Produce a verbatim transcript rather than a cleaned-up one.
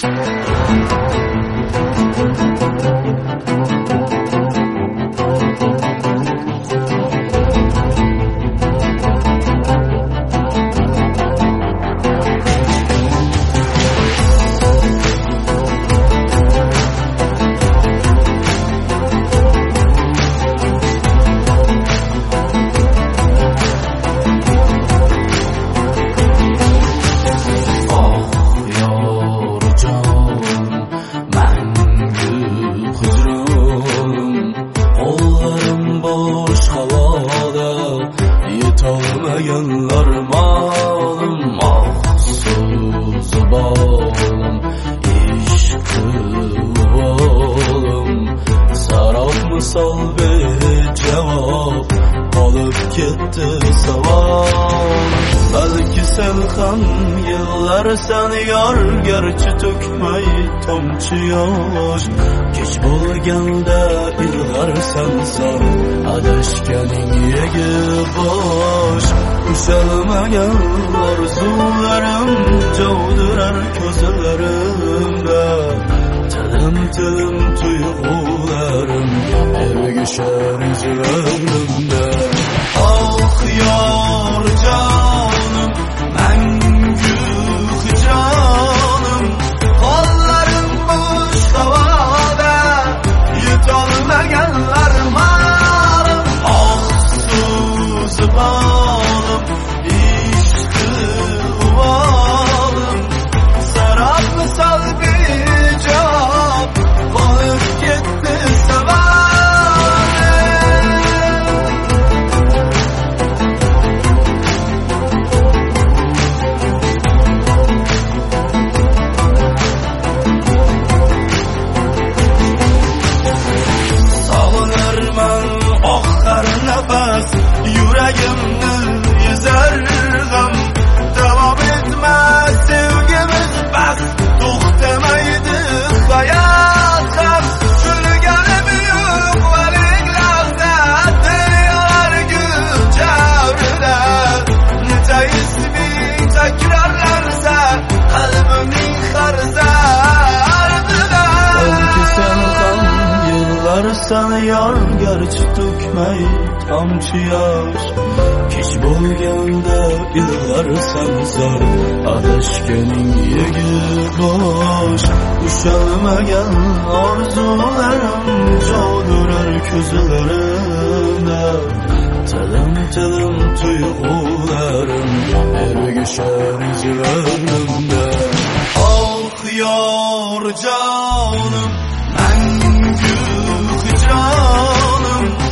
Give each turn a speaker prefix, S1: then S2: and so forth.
S1: Armağanım mahsus bağım, işkı bağım. Sarap misal bir cevap alıp gitti saval. Belki sen ham yıllar sen yar, gerçi tökmey tomchi yosh. Kech bo'lganda ilg'arsan sen, adashganing yegi bosh. Ushalmagan orzularim jovdirar ko'zlarimda. Tilim tilim tuyg'ularim ergishar izlarimda. Oh yor canım, mangu hicranım. Qo'llarim bo'sh havoda, yetolmagan armonim. Mahsus bağım, ishqi uvolim. Sarab misal bejavob qolib ketdi saval. Nafas yuragimni ezar g'am. Davom etmas sevgimiz bas, to'xtamaydi hayot ham. Kulganim yo'q valik lahza, dunyolar gujavrida. Necha isming takrorlansa qalbimning har zardida. Balki sen ham yillar sana yor, gerçi tökmey tomchi yosh. Kech bo'lganda ilg'arsan zor, adashganing yegi bosh. Ushalmagan orzularim jovdirar ko'zlarimda. Tilim tilim tuyg'ularim ergishar izlarimda. Oh yor jonim, mangu hicronim.